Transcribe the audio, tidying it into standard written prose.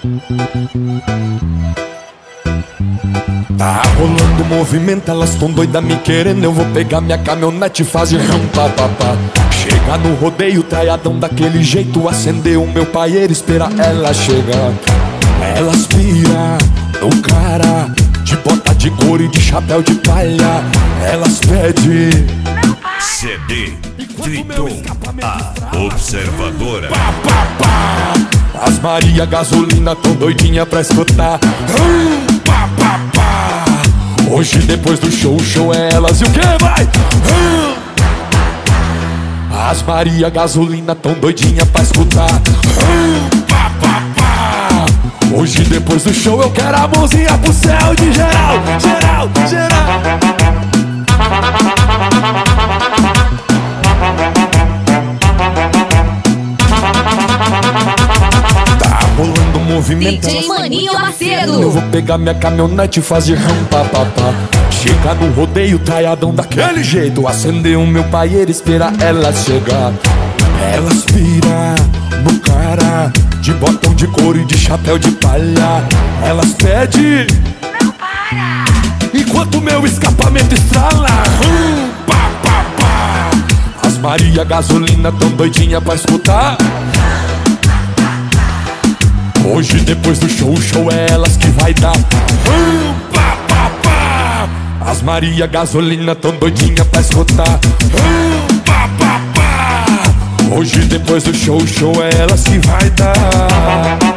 Tá rolando movimento, elas tão doidas me querendo. Eu vou pegar minha caminhonete e fazer pá. Chegar no rodeio, traiadão daquele jeito. Acender o meu paieiro, esperar ela chegar. Elas pira no cara, de bota de couro e de chapéu de palha. Elas pedem CD Triton, a observadora. As Maria Gasolina tão doidinha pra escutar. Hoje depois do show, o show é elas e o que vai? As Maria Gasolina tão doidinha pra escutar. Hoje depois do show eu quero a mãozinha pro céu de geral, geral, geral. Tá rolando movimento. DJ Maninho Macedo. Eu vou pegar minha caminhonete e fazer pá. Chegar no rodeio, traiadão daquele jeito. Acender o meu paieiro, esperar ela chegar. Elas pira no cara, de botão de couro e de chapéu de palha. Elas pedem Não para. enquanto meu escapamento estrala. As Maria Gasolina tão doidinha pra escutar. Hoje depois do show, o show é elas que vai dar. As Maria Gasolina tão doidinha pra escutar. Hoje depois do show, o show é elas que vai dar.